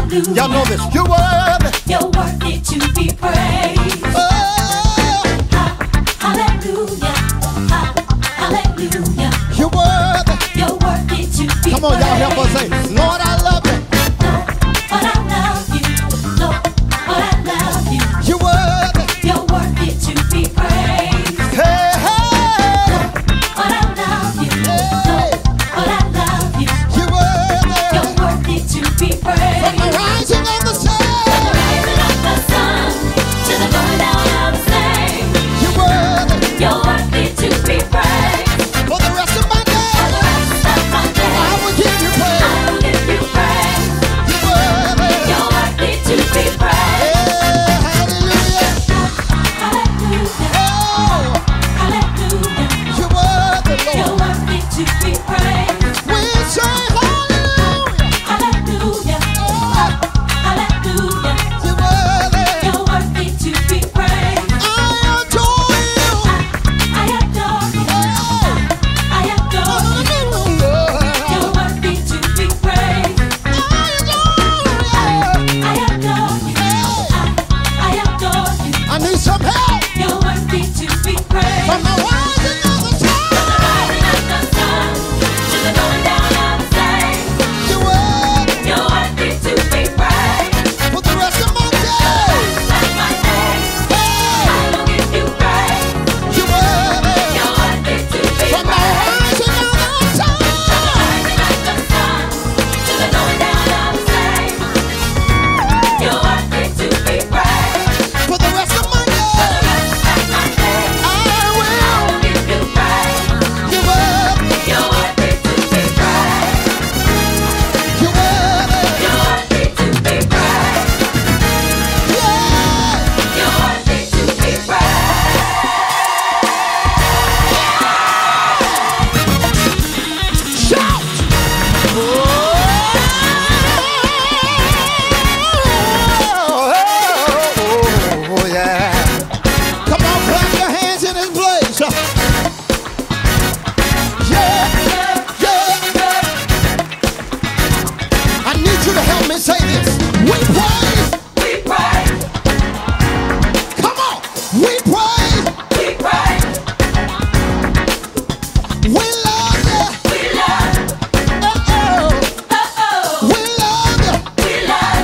hallelujah. Y'all know this. You're worthy. You're worthy to be praised. Oh, Hallelujah. Hallelujah. you're worthy. You're worthy to be Come on, y'all help us say, Lord, I love you. Lord, I love you. Lord, I love you. You're worthy. You're worthy to be praised. Hey, hey. Lord, I love you. Hey. Lord, I love you. You're worthy. You're worthy to be praised. From the rising of the sun. From the rising of the sun to the going down of the same. You're worthy. You're worthy to be praised. For the rest of my day. For the rest of my day, I will give you I praise. will give you praise. You're worthy. You're worthy to be praised. Hey, hallelujah. Hallelujah. Oh, Hallelujah. you're worthy, You're Lord. worthy to be praised. We say hallelujah. Hallelujah. Hallelujah. You're worthy. You're worthy to be praised. I adore you. I adore you. I adore you. Hallelujah. You're worthy to be praised. I adore you. I adore you. I adore you. I need some help You're worthy to be praised. from the rising of the sun. Rising of the sun to the going down of the same. You're worthy You're worthy to be praised. for the rest of my day. That's my name. I Hey, will give you praise. you're worthy You're worthy to be from the praised. rising of the sun. Rising of the sun to the going down of the same. You're worthy to be praised. For the rest of my day, That's my name. I I will. will give you praise. You're worthy. You're worthy to be praised. You're worthy. You're worthy to be praised. Yeah. You're worthy to be praised. Shout. Oh, yeah. Come on, clap your hands in this place. Yeah, yeah. I need you to help me say this. We praise. We praise. Come on. We praise. We praise. We love you. We love. Uh-oh. Uh-oh. We love you. We love.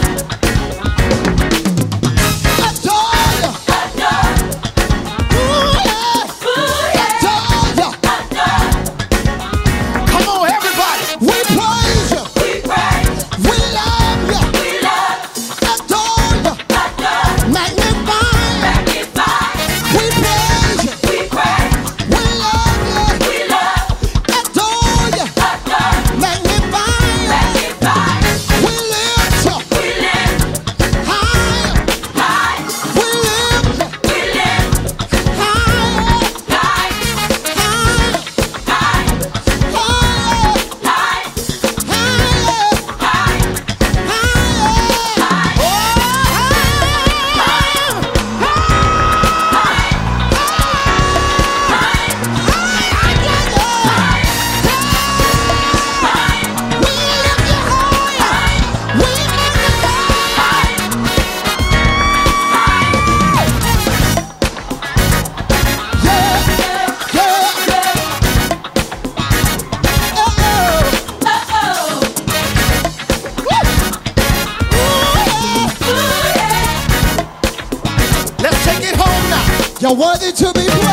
Adore you. Adore. Ooh, yeah. Ooh, yeah. Adore you. Adore. Come on, everybody. We praise you. We praise. We love you. We love. Adore you. Adore. Magnify you. Magnify. We praise you. We praise. We love you. We love. Adore you. Adore. Magnify you. Magnify. We lift you We lift higher. high. We lift you We lift higher. high. Higher. High. Higher. High. Higher. High. Higher. Oh, Let's take it home now. You're worthy to be praised.